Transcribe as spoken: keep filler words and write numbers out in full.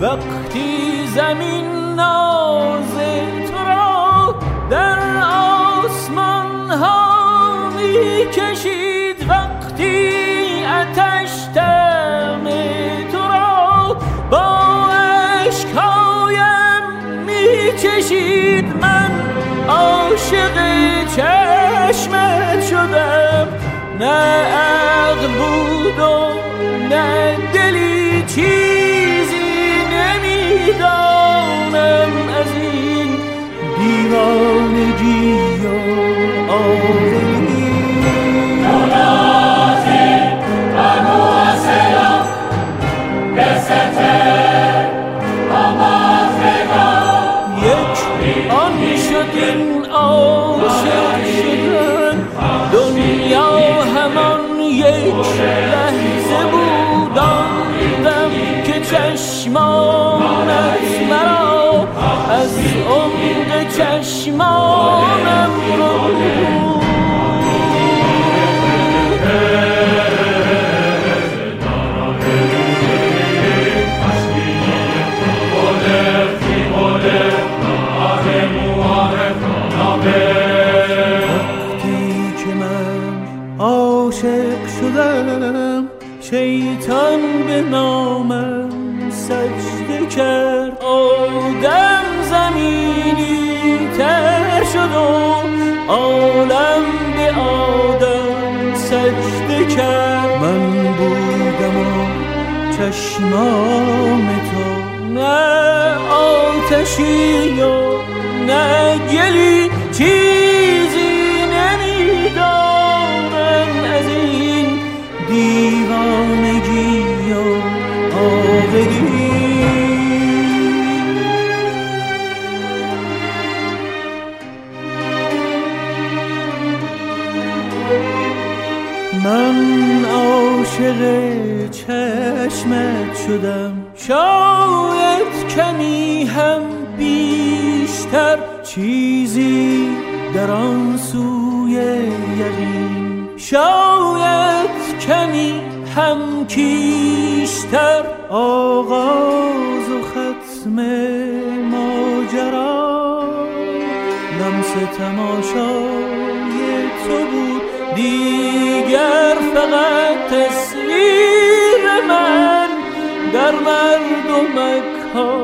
وقتی زمین ناز تو را در آسمان ها می کشید، وقتی آتش دم تو را با اشکایم می چشید. من عاشق چشمت شدم، نه عقل بود و نه دلی، چیزی نمیدانم از این دیوانگی و آوری. یک آن شد این عاشق شدن، دنیا همان یک لحظه بود. آن دم که چشمانت مرا از عمق چشمانم رو شیطان به نامم سجده کرد. آدم زمینی تر شد و عالم به آدم سجده کرد. من بودم و چشمان تو، نه آتشی و نه گلی، چیزی نمیدانم از این دیوانگی و آوری. من عاشق چشمت شدم، شاید کمی هم بیشتر، چیزی در آن سوی یقین، شاید کمی هم کیشتر. آغاز و ختم ماجرا لمس تماشای تو بود، دیگر فقط تصویر من در مردم مکان